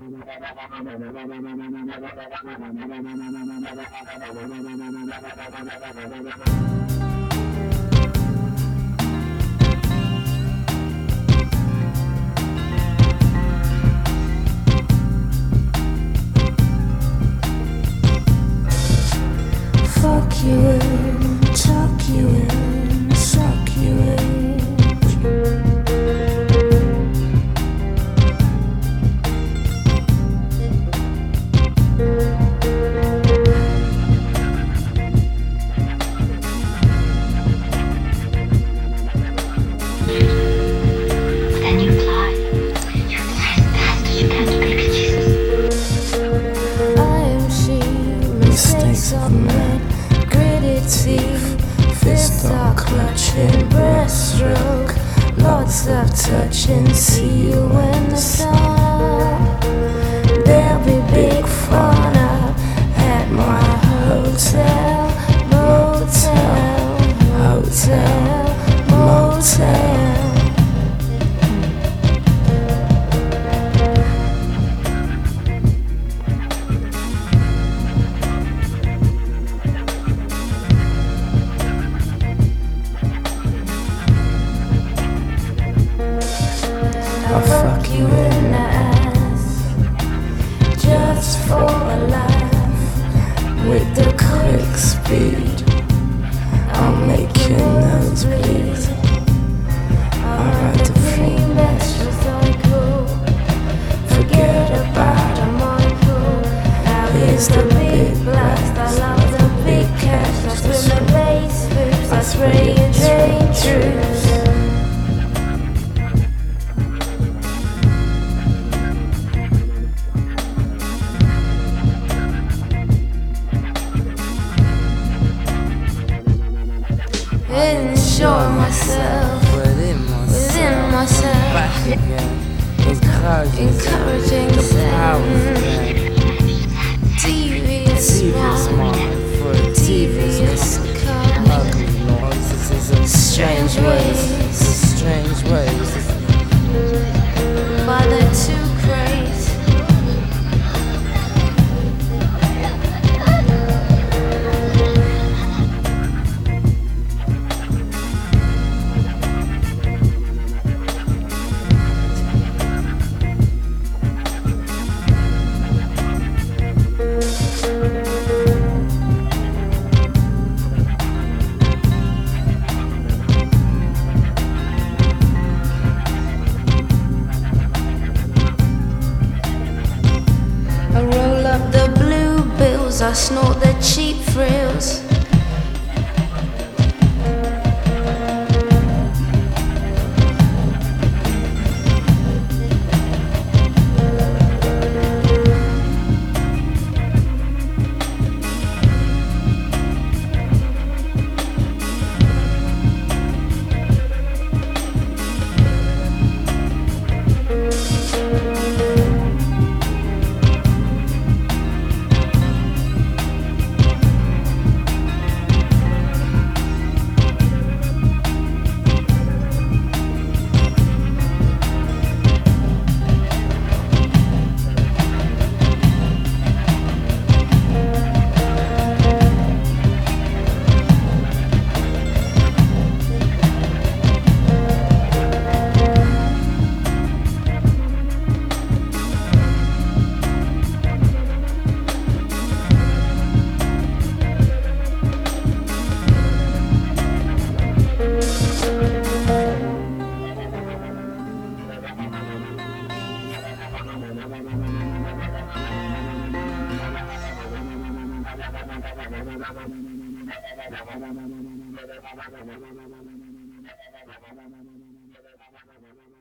Fuck you in, tuck you in, suck you in. Then you fly. You fly as fast as you can to baby Jesus. I am she, mistakes I've made, gritted teeth, fists are clutching, breaststroke, lots of touching. See you in the sun. There'll be big fun up at my hotel, motel, hotel, motel. I'll fuck you in the ass just for a laugh. With the quick speed, I'll make your nose bleed. I'll ride the free menstrual cycle. Forget about a Michael. Now here's the big blast. I love the big cash. That's when the bass hoops. I spray and drain troops. Enjoy myself within myself, back again, encouraging the power devious mind for a devious ugly noises, strange ways, strange ways. but they're too crazy. I roll up the blue bills, I snort the cheap frills. Thank you.